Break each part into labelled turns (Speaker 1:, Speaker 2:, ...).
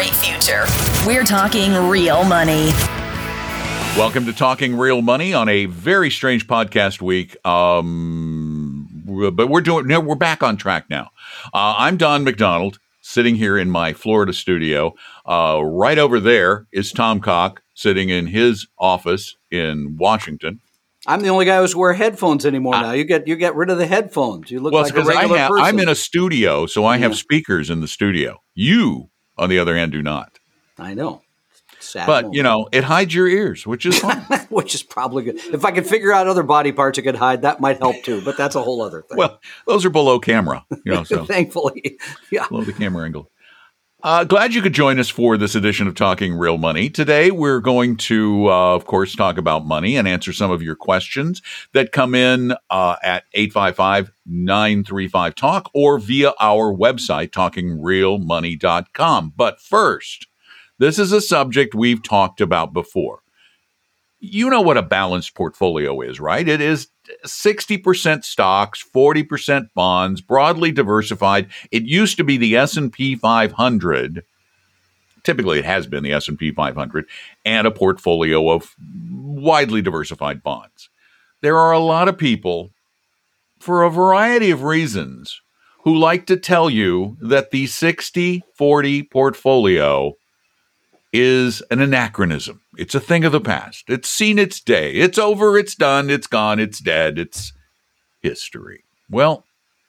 Speaker 1: bright future. We're talking real money.
Speaker 2: Welcome to Talking Real Money on a very strange podcast week. But we're back on track now. I'm Don McDonald, sitting here in my Florida studio. Right over there is Tom Cock, sitting in his office in Washington.
Speaker 3: I'm the only guy who's wear headphones anymore now. You get rid of the headphones. You look like a regular person.
Speaker 2: I'm in a studio, so I have speakers in the studio. You, on the other hand, do not.
Speaker 3: I know. Sad
Speaker 2: but,
Speaker 3: moment.
Speaker 2: it hides your ears, which is fun.
Speaker 3: Which is probably good. If I could figure out other body parts I could hide, that might help too. But that's a whole other thing.
Speaker 2: Well, those are below camera, so
Speaker 3: thankfully. Yeah.
Speaker 2: Below the camera angle. Glad you could join us for this edition of Talking Real Money. Today, we're going to, of course, talk about money and answer some of your questions that come in at 855-935-TALK or via our website, talkingrealmoney.com. But first, this is a subject we've talked about before. You know what a balanced portfolio is, right? It is 60% stocks, 40% bonds, broadly diversified. It used to be the S&P 500. Typically, it has been the S&P 500 and a portfolio of widely diversified bonds. There are a lot of people, for a variety of reasons, who like to tell you that the 60-40 portfolio is an anachronism. It's a thing of the past. It's seen its day. It's over. It's done. It's gone. It's dead. It's history. Well,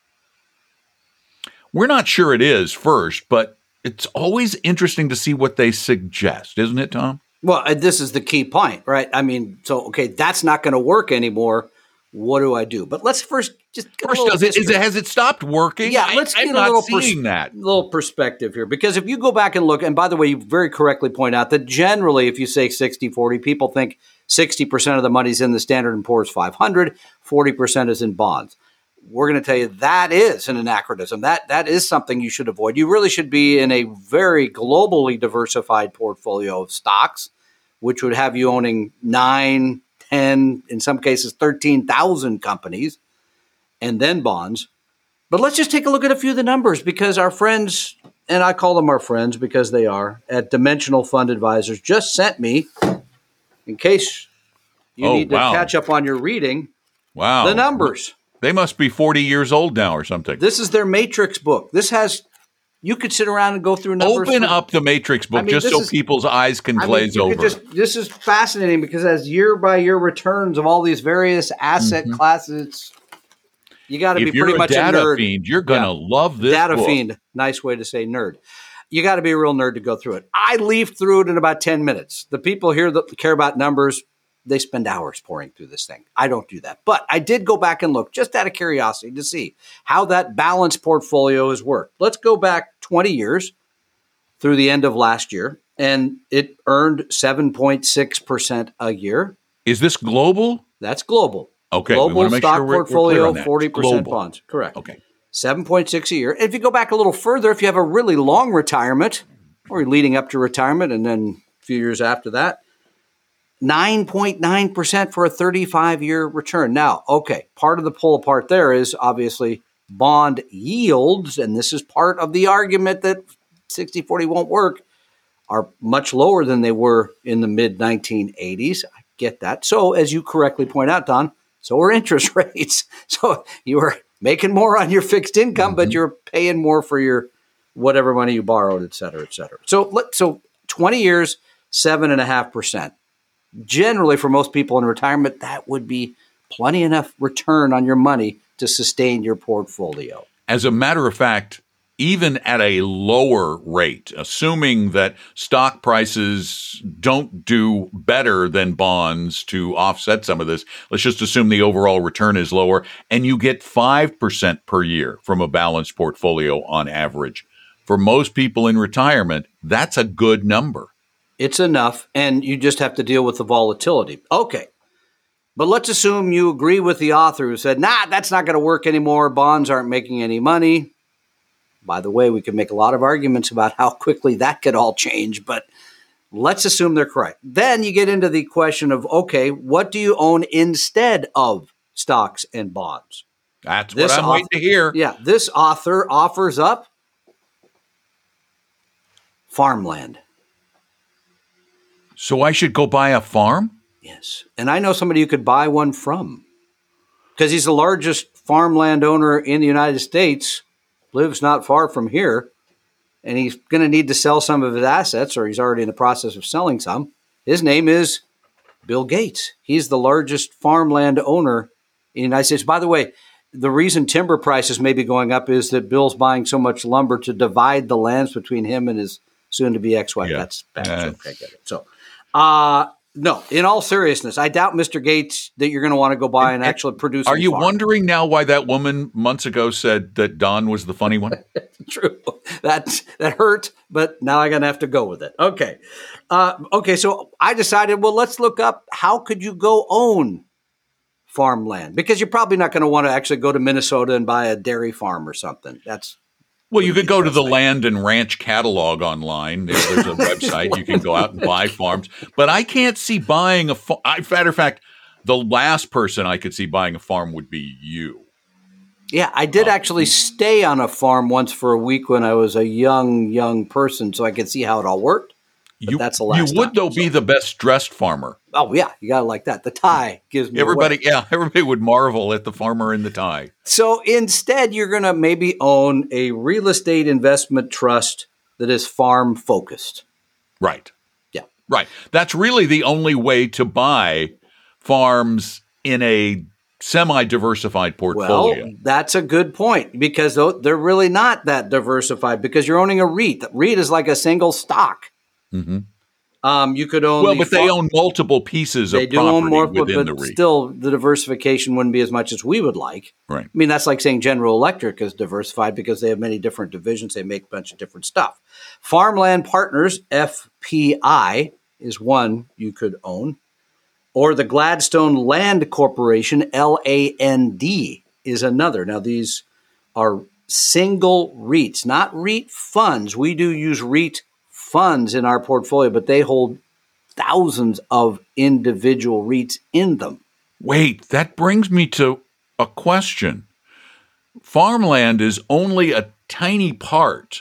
Speaker 2: we're not sure it is first, but it's always interesting to see what they suggest, isn't it, Tom?
Speaker 3: Well, this is the key point, right? I mean, that's not going to work anymore. What do I do? But let's first just
Speaker 2: has it stopped working?
Speaker 3: Yeah, let's get a little perspective here. Because if you go back and look, and by the way, you very correctly point out that generally, if you say 60-40, people think 60% of the money's in the Standard & Poor's 500, 40% is in bonds. We're going to tell you that is an anachronism. That is something you should avoid. You really should be in a very globally diversified portfolio of stocks, which would have you owning 9, 10, in some cases 13,000 companies, and then bonds. But let's just take a look at a few of the numbers, because our friends, and I call them our friends because they are, at Dimensional Fund Advisors just sent me, in case you need to catch up on your reading, the numbers.
Speaker 2: They must be 40 years old now or something.
Speaker 3: This is their matrix book. You could sit around and go through numbers.
Speaker 2: Open up the matrix book so people's eyes can glaze over.
Speaker 3: This is fascinating because it has year-by-year returns of all these various asset classes. You got to be pretty much a nerd.
Speaker 2: If you're a data fiend, you're going to love this
Speaker 3: data
Speaker 2: book.
Speaker 3: Fiend, nice way to say nerd. You got to be a real nerd to go through it. I leafed through it in about 10 minutes. The people here that care about numbers, they spend hours pouring through this thing. I don't do that. But I did go back and look just out of curiosity to see how that balanced portfolio has worked. Let's go back 20 years through the end of last year, and it earned 7.6% a year.
Speaker 2: Is this global?
Speaker 3: That's global.
Speaker 2: Okay.
Speaker 3: Global stock portfolio,
Speaker 2: we're
Speaker 3: 40% bonds. Correct.
Speaker 2: Okay.
Speaker 3: 7.6 a year. And if you go back a little further, if you have a really long retirement or leading up to retirement and then a few years after that, 9.9% for a 35-year return. Now, okay, part of the pull apart there is obviously bond yields, and this is part of the argument that 60-40 won't work, are much lower than they were in the mid-1980s. I get that. So, as you correctly point out, Don, so are interest rates. So you were making more on your fixed income, but you're paying more for your whatever money you borrowed, et cetera, et cetera. So 20 years, 7.5%. Generally, for most people in retirement, that would be plenty enough return on your money to sustain your portfolio.
Speaker 2: As a matter of fact, even at a lower rate, assuming that stock prices don't do better than bonds to offset some of this, let's just assume the overall return is lower, and you get 5% per year from a balanced portfolio on average. For most people in retirement, that's a good number.
Speaker 3: It's enough, and you just have to deal with the volatility. Okay, but let's assume you agree with the author who said, that's not going to work anymore. Bonds aren't making any money. By the way, we could make a lot of arguments about how quickly that could all change, but let's assume they're correct. Then you get into the question of, okay, what do you own instead of stocks and bonds?
Speaker 2: That's what I'm waiting to hear.
Speaker 3: Yeah, this author offers up farmland.
Speaker 2: So I should go buy a farm?
Speaker 3: Yes. And I know somebody you could buy one from because he's the largest farmland owner in the United States, lives not far from here, and he's going to need to sell some of his assets, or he's already in the process of selling some. His name is Bill Gates. He's the largest farmland owner in the United States. By the way, the reason timber prices may be going up is that Bill's buying so much lumber to divide the lands between him and his soon-to-be ex-wife.
Speaker 2: Yeah.
Speaker 3: That's bad joke. I get it. So, no, in all seriousness, I doubt, Mr. Gates, that you're going to want to go buy and actually produce.
Speaker 2: Are you
Speaker 3: farm.
Speaker 2: wondering now why that woman months ago said that Don was the funny one?
Speaker 3: True. That hurt, but now I'm going to have to go with it. Okay. So I decided, well, let's look up how could you go own farmland? Because you're probably not going to want to actually go to Minnesota and buy a dairy farm or something.
Speaker 2: Well, you could go to the Land and Ranch catalog online. There's a website. You can go out and buy farms. But I can't see buying a farm. Matter of fact, the last person I could see buying a farm would be you.
Speaker 3: Yeah, I did actually stay on a farm once for a week when I was a young person, so I could see how it all worked. But that's the last
Speaker 2: You would, though, be the best dressed farmer.
Speaker 3: Oh, yeah, you got to like that. The tie gives me
Speaker 2: Everybody
Speaker 3: away.
Speaker 2: would marvel at the farmer in the tie.
Speaker 3: So instead, you're going to maybe own a real estate investment trust that is farm focused.
Speaker 2: Right.
Speaker 3: Yeah.
Speaker 2: Right. That's really the only way to buy farms in a semi-diversified portfolio.
Speaker 3: Well, that's a good point because they're really not that diversified because you're owning a REIT. The REIT is like a single stock.
Speaker 2: Mm-hmm.
Speaker 3: You could own
Speaker 2: they own multiple pieces of property within the REIT.
Speaker 3: Still, the diversification wouldn't be as much as we would like.
Speaker 2: Right.
Speaker 3: I mean, that's like saying General Electric is diversified because they have many different divisions. They make a bunch of different stuff. Farmland Partners, FPI, is one you could own. Or the Gladstone Land Corporation, LAND, is another. Now, these are single REITs, not REIT funds. We do use REIT funds in our portfolio, but they hold thousands of individual REITs in them.
Speaker 2: Wait, that brings me to a question. Farmland is only a tiny part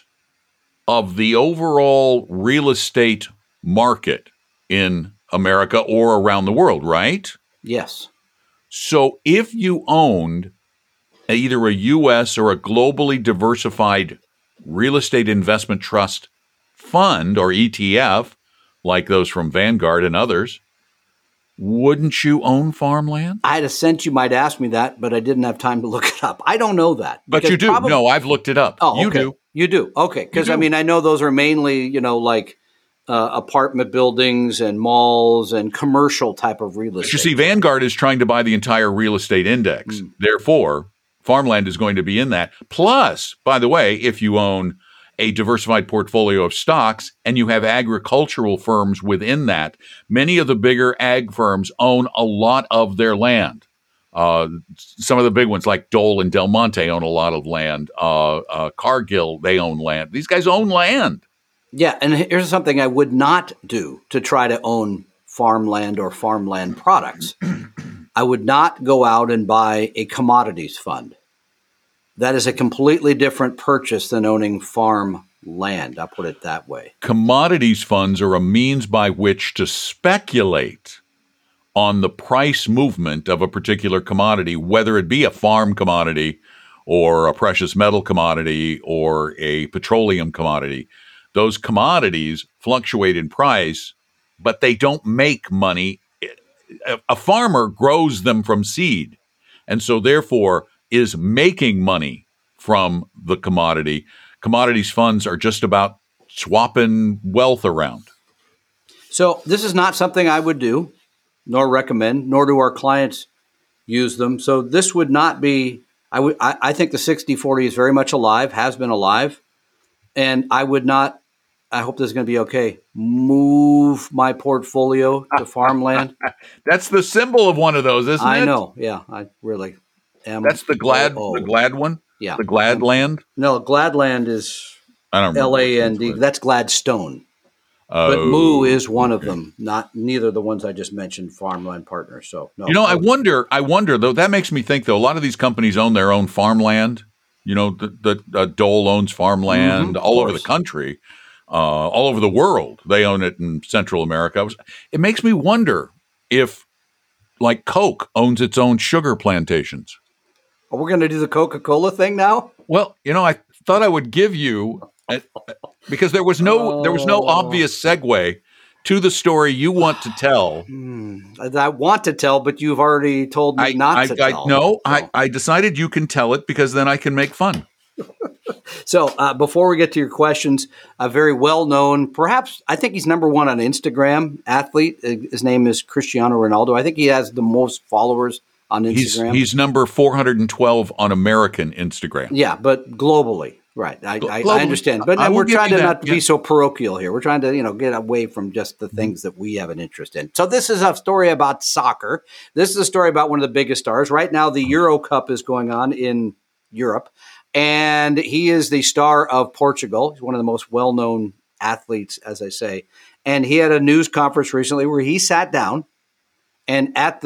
Speaker 2: of the overall real estate market in America or around the world, right?
Speaker 3: Yes.
Speaker 2: So if you owned either a U.S. or a globally diversified real estate investment trust fund or ETF, like those from Vanguard and others, wouldn't you own farmland?
Speaker 3: I had a sense you might ask me that, but I didn't have time to look it up. I don't know that.
Speaker 2: But you do. No, I've looked it up.
Speaker 3: Oh,
Speaker 2: you
Speaker 3: okay.
Speaker 2: do.
Speaker 3: You do. Okay. Because, I mean, I know those are mainly, like apartment buildings and malls and commercial type of real estate.
Speaker 2: But you see, Vanguard is trying to buy the entire real estate index. Therefore, farmland is going to be in that. Plus, by the way, if you own a diversified portfolio of stocks and you have agricultural firms within that, many of the bigger ag firms own a lot of their land. Some of the big ones like Dole and Del Monte own a lot of land. Cargill, they own land. These guys own land.
Speaker 3: Yeah, and here's something I would not do to try to own farmland or farmland products. I would not go out and buy a commodities fund. That is a completely different purchase than owning farm land. I'll put it that way.
Speaker 2: Commodities funds are a means by which to speculate on the price movement of a particular commodity, whether it be a farm commodity or a precious metal commodity or a petroleum commodity. Those commodities fluctuate in price, but they don't make money. A farmer grows them from seed, and so therefore is making money from the commodity. Commodities funds are just about swapping wealth around.
Speaker 3: So this is not something I would do, nor recommend, nor do our clients use them. So this would not be, I think the 60-40 is very much alive, has been alive. And I would not, I hope this is going to be okay, move my portfolio to farmland.
Speaker 2: That's the symbol of one of those, isn't it?
Speaker 3: I know. Yeah, I really am.
Speaker 2: That's the Glad one?
Speaker 3: Yeah.
Speaker 2: The Gladland?
Speaker 3: No, Gladland is LAND. That's Gladstone. But Moo is one of them, neither of the ones I just mentioned, Farmland Partners. So no.
Speaker 2: I wonder though, that makes me think though, a lot of these companies own their own farmland. The Dole owns farmland all over the country. all over the world. They own it in Central America. It makes me wonder if, like Coke, owns its own sugar plantations.
Speaker 3: Are we going to do the Coca-Cola thing now?
Speaker 2: Well, I thought I would give you because there was no obvious segue to the story you want to tell.
Speaker 3: I want to tell, but you've already told me not to tell.
Speaker 2: No, I decided you can tell it because then I can make fun.
Speaker 3: So before we get to your questions, a very well-known, perhaps I think he's number one on Instagram athlete. His name is Cristiano Ronaldo. I think he has the most followers on Instagram.
Speaker 2: He's number 412 on American Instagram.
Speaker 3: Yeah, but globally. Right. I understand. But we're trying to not be so parochial here. We're trying to, get away from just the things that we have an interest in. So this is a story about soccer. This is a story about one of the biggest stars. Right now, the Euro Cup is going on in Europe, and he is the star of Portugal. He's one of the most well-known athletes, as I say. And he had a news conference recently where he sat down, and at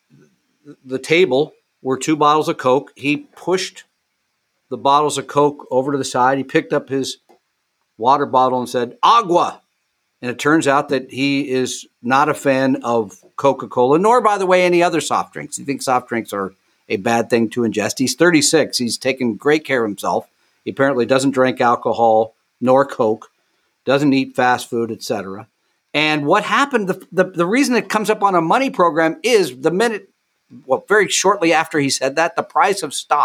Speaker 3: the table were 2 bottles of Coke. He pushed the bottles of Coke over to the side. He picked up his water bottle and said, "Agua." And it turns out that he is not a fan of Coca-Cola, nor, by the way, any other soft drinks. He thinks soft drinks are a bad thing to ingest. He's 36. He's taken great care of himself. He apparently doesn't drink alcohol nor Coke, doesn't eat fast food, etc. And what happened, the reason it comes up on a money program is very shortly after he said that, the price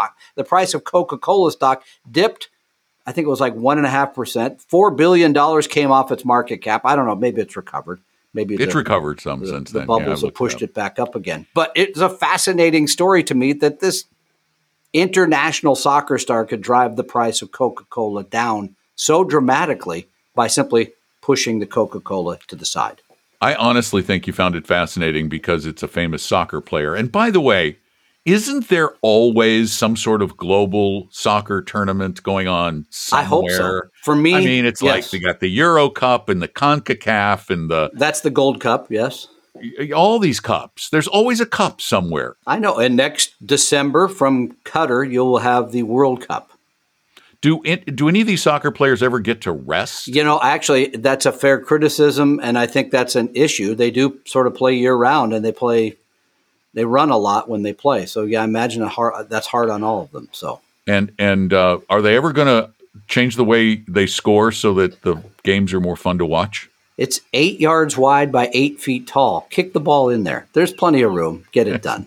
Speaker 3: of Coca-Cola stock dipped. I think it was like 1.5%. $4 billion came off its market cap. I don't know. Maybe it's recovered. Maybe
Speaker 2: it's recovered some since then.
Speaker 3: The bubbles have pushed it back up again. But it's a fascinating story to me that this international soccer star could drive the price of Coca-Cola down so dramatically by simply pushing the Coca-Cola to the side.
Speaker 2: I honestly think you found it fascinating because it's a famous soccer player. And by the way, isn't there always some sort of global soccer tournament going on somewhere?
Speaker 3: I hope so. For me,
Speaker 2: I mean, it's like they got the Euro Cup and the CONCACAF and
Speaker 3: that's the Gold Cup, yes.
Speaker 2: All these cups. There's always a cup somewhere.
Speaker 3: I know. And next December from Qatar, you'll have the World Cup.
Speaker 2: Do any of these soccer players ever get to rest?
Speaker 3: Actually, that's a fair criticism, and I think that's an issue. They do sort of play year-round, and they run a lot when they play. So, yeah, I imagine that's hard on all of them. So,
Speaker 2: and are they ever going to change the way they score so that the games are more fun to watch?
Speaker 3: It's 8 yards wide by 8 feet tall. Kick the ball in there. There's plenty of room. Get it done.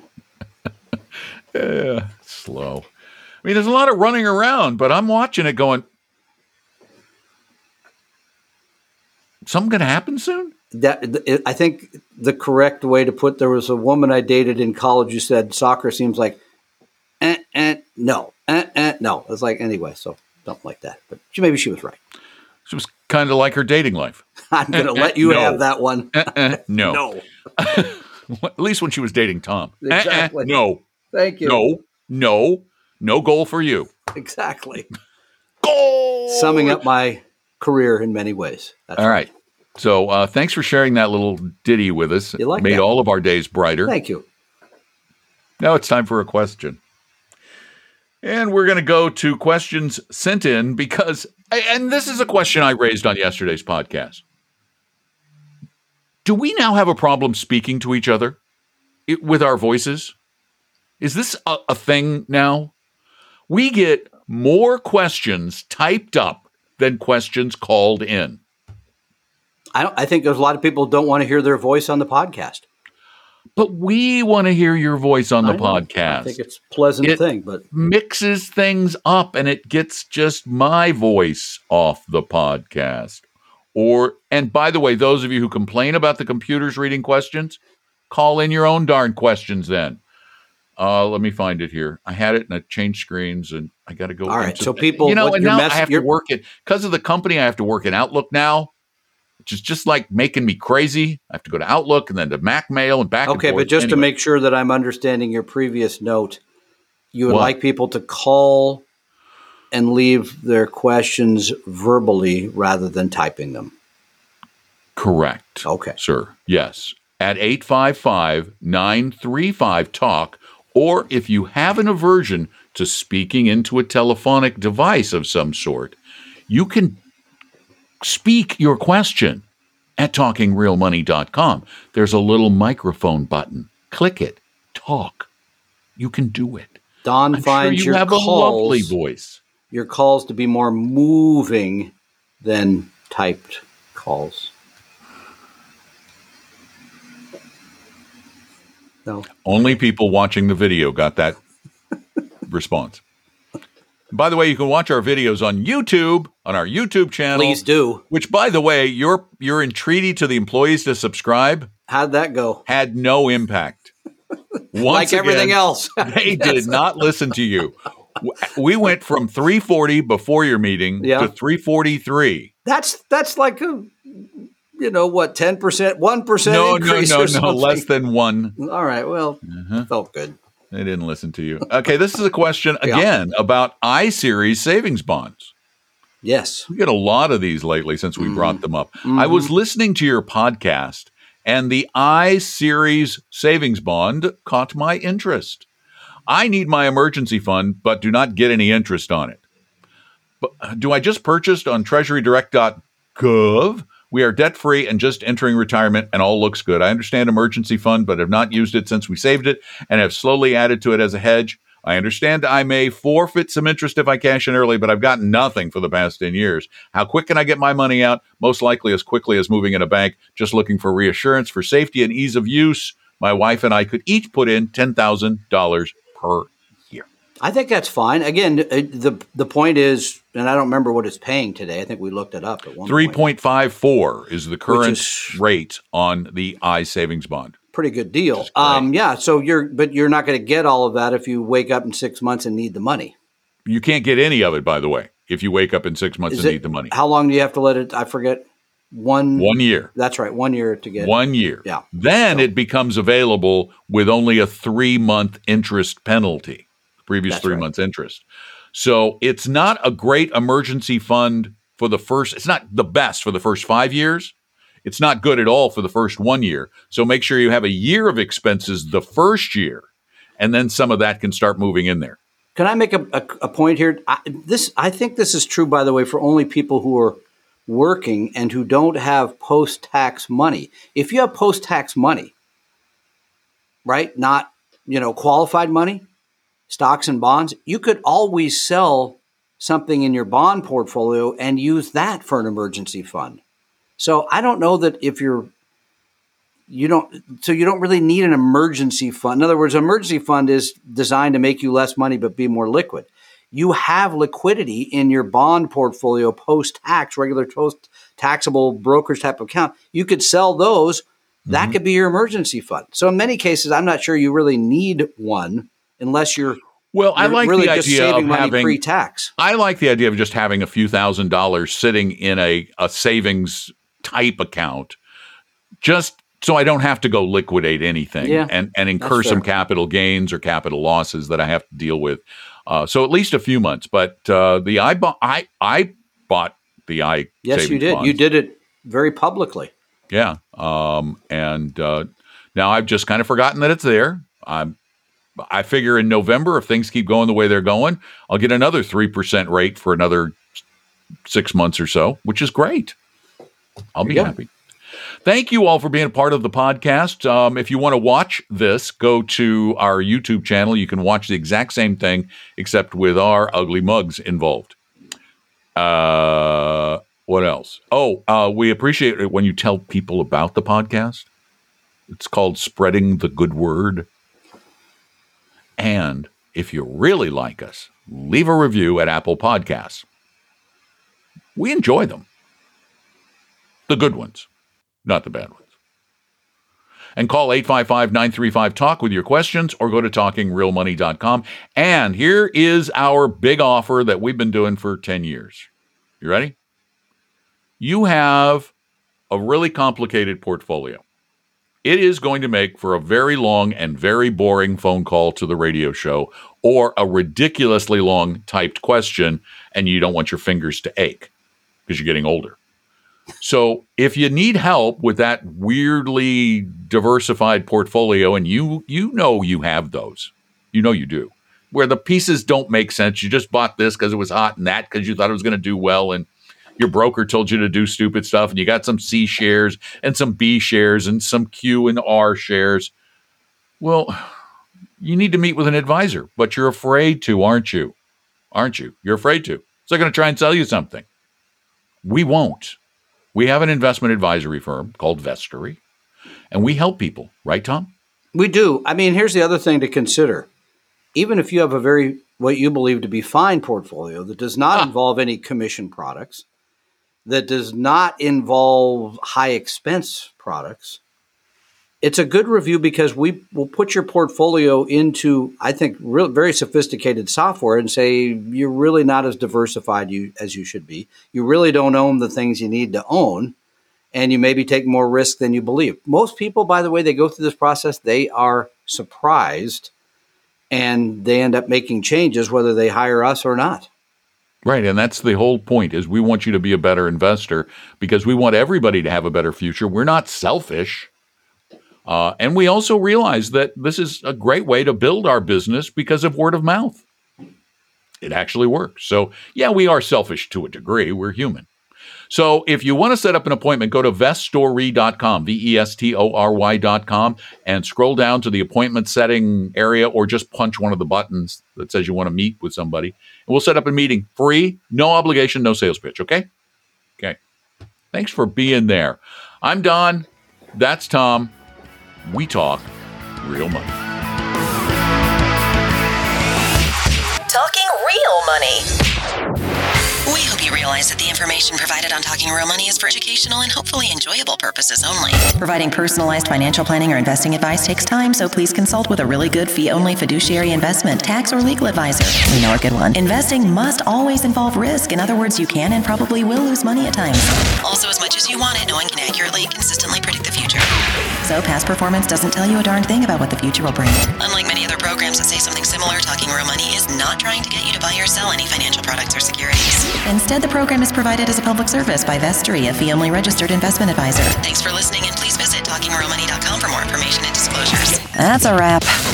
Speaker 2: Yeah, slow. I mean, there's a lot of running around, but I'm watching it going, something going to happen soon?
Speaker 3: I think the correct way to put, there was a woman I dated in college who said soccer seems like, no. It's like, anyway, so don't like that. But maybe she was right.
Speaker 2: She was kind of like her dating life.
Speaker 3: I'm going to let you have that one.
Speaker 2: No. At least when she was dating Tom.
Speaker 3: Exactly.
Speaker 2: No.
Speaker 3: Thank you.
Speaker 2: No goal for you.
Speaker 3: Exactly.
Speaker 2: Goal!
Speaker 3: Summing up my career in many ways. That's
Speaker 2: all right. So thanks for sharing that little ditty with us.
Speaker 3: You like
Speaker 2: Made
Speaker 3: that?
Speaker 2: all of our days brighter.
Speaker 3: Thank you.
Speaker 2: Now it's time for a question. And we're going to go to questions sent in because, and this is a question I raised on yesterday's podcast. Do we now have a problem speaking to each other with our voices? Is this a thing now? We get more questions typed up than questions called in.
Speaker 3: I think there's a lot of people who don't want to hear their voice on the podcast.
Speaker 2: But we want to hear your voice on the podcast.
Speaker 3: I think it's a pleasant thing, but
Speaker 2: mixes things up and it gets just my voice off the podcast. And by the way, those of you who complain about the computers reading questions, call in your own darn questions then. Let me find it here. I had it and I changed screens and I got to go.
Speaker 3: All right. So people,
Speaker 2: and now I have to work it because of the company. I have to work in Outlook now, which is just like making me crazy. I have to go to Outlook and then to Mac Mail and back.
Speaker 3: Okay.
Speaker 2: And forth.
Speaker 3: But just to make sure that I'm understanding your previous note, you would like people to call and leave their questions verbally rather than typing them.
Speaker 2: Correct.
Speaker 3: Okay.
Speaker 2: Sir. Yes. At 855-935-TALK. Or if you have an aversion to speaking into a telephonic device of some sort, you can speak your question at talkingrealmoney.com. There's a little microphone button. Click it. Talk. You can do it.
Speaker 3: Don finds
Speaker 2: sure you have a lovely voice.
Speaker 3: Your calls to be more moving than typed calls. No.
Speaker 2: Only people watching the video got that response. By the way, you can watch our videos on YouTube, on our YouTube channel.
Speaker 3: Please do.
Speaker 2: Which, by the way, your entreaty to the employees to subscribe.
Speaker 3: How'd that go?
Speaker 2: Had no impact.
Speaker 3: Like everything else.
Speaker 2: They did not listen to you. We went from 340 before your meeting to 343.
Speaker 3: That's like a, 10%, 1% increase or something.
Speaker 2: No, less than 1.
Speaker 3: All right, well, felt good.
Speaker 2: They didn't listen to you. Okay, this is a question, again, about I-Series savings bonds.
Speaker 3: Yes.
Speaker 2: We get a lot of these lately since we brought them up. I was listening to your podcast, and the I-Series savings bond caught my interest. I need my emergency fund, but do not get any interest on it. But do I just purchased on treasurydirect.gov? We are debt-free and just entering retirement, and all looks good. I understand emergency fund, but have not used it since we saved it and have slowly added to it as a hedge. I understand I may forfeit some interest if I cash in early, but I've gotten nothing for the past 10 years. How quick can I get my money out? Most likely as quickly as moving in a bank. Just looking for reassurance for safety and ease of use. My wife and I could each put in $10,000 per year.
Speaker 3: I think that's fine. Again, the point is, and I don't remember what it's paying today. I think we looked it up at one
Speaker 2: 3.54 is the current rate on the I-Savings bond.
Speaker 3: Pretty good deal. So you're not going to get all of that if you wake up in 6 months and need the money.
Speaker 2: You can't get any of it, by the way, if you wake up in 6 months and need the money.
Speaker 3: How long do you have to let it? I forget. 1
Speaker 2: year.
Speaker 3: That's right. 1 year to get
Speaker 2: 1 year.
Speaker 3: Yeah.
Speaker 2: Then it becomes available with only a 3-month interest penalty. Previous 3 months interest. So it's not a great emergency fund for it's not the best for the first 5 years. It's not good at all for the first 1 year. So make sure you have a year of expenses the first year, and then some of that can start moving in there.
Speaker 3: Can I make a point here? I think this is true, by the way, for only people who are working and who don't have post-tax money. If you have post-tax money, right, not qualified money, stocks and bonds, you could always sell something in your bond portfolio and use that for an emergency fund. So I don't know that if you don't really need an emergency fund. In other words, an emergency fund is designed to make you less money but be more liquid. You have liquidity in your bond portfolio post-tax, regular taxable brokerage type of account. You could sell those. That could be your emergency fund. So in many cases, I'm not sure you really need one unless you're
Speaker 2: I like
Speaker 3: really
Speaker 2: the
Speaker 3: just
Speaker 2: idea
Speaker 3: saving
Speaker 2: of
Speaker 3: money
Speaker 2: having
Speaker 3: pre-tax.
Speaker 2: I like the idea of just having a few $1,000s sitting in a savings type account, just so I don't have to go liquidate anything and incur some capital gains or capital losses that I have to deal with. So at least a few months. But I bought the I.
Speaker 3: Yes, you did.
Speaker 2: Bonds.
Speaker 3: You did it very publicly.
Speaker 2: Yeah, and now I've just kind of forgotten that it's there. I figure in November, if things keep going the way they're going, I'll get another 3% rate for another 6 months or so, which is great. I'll be happy. Thank you all for being a part of the podcast. If you want to watch this, go to our YouTube channel. You can watch the exact same thing, except with our ugly mugs involved. What else? We appreciate it when you tell people about the podcast. It's called Spreading the Good Word. And if you really like us, leave a review at Apple Podcasts. We enjoy them. The good ones, not the bad ones. And call 855-935-TALK with your questions or go to talkingrealmoney.com. And here is our big offer that we've been doing for 10 years. You ready? You have a really complicated portfolio. It is going to make for a very long and very boring phone call to the radio show or a ridiculously long typed question, and you don't want your fingers to ache because you're getting older. So if you need help with that weirdly diversified portfolio, and you know you have those, you know you do, where the pieces don't make sense. You just bought this because it was hot and that because you thought it was going to do well, and your broker told you to do stupid stuff, and you got some C shares and some B shares and some Q and R shares. Well, you need to meet with an advisor, but you're afraid to, aren't you? Aren't you? You're afraid to. So they're going to try and sell you something. We won't. We have an investment advisory firm called Vestory, and we help people. Right, Tom?
Speaker 3: We do. I mean, here's the other thing to consider. Even if you have what you believe to be fine portfolio that does not involve any commission products, that does not involve high expense products, it's a good review because we will put your portfolio into, I think, very sophisticated software and say you're really not as diversified as you should be. You really don't own the things you need to own, and you maybe take more risk than you believe. Most people, by the way, they go through this process, they are surprised, and they end up making changes whether they hire us or not.
Speaker 2: Right, and that's the whole point, is we want you to be a better investor because we want everybody to have a better future. We're not selfish. And we also realize that this is a great way to build our business because of word of mouth. It actually works. So, yeah, we are selfish to a degree. We're human. So if you want to set up an appointment, go to vestory.com, vestory.com, and scroll down to the appointment setting area or just punch one of the buttons that says you want to meet with somebody. And we'll set up a meeting free, no obligation, no sales pitch, okay? Okay. Thanks for being there. I'm Don. That's Tom. We talk real money.
Speaker 1: Talking real money.
Speaker 4: We hope you realize that the information provided on Talking Real Money is for educational and hopefully enjoyable purposes only.
Speaker 1: Providing personalized financial planning or investing advice takes time, so please consult with a really good fee-only fiduciary investment, tax, or legal advisor. We know a good one. Investing must always involve risk. In other words, you can and probably will lose money at times.
Speaker 4: Also, as much as you want it, no one can accurately, consistently predict the future.
Speaker 1: So past performance doesn't tell you a darn thing about what the future will bring.
Speaker 4: Unlike many other programs that say something similar, Talking Real Money is not trying to get you to buy or sell any financial products or securities.
Speaker 1: Instead, the program is provided as a public service by Vestory, a fee-only registered investment advisor.
Speaker 4: Thanks for listening, and please visit TalkingRealMoney.com for more information and disclosures.
Speaker 1: That's a wrap.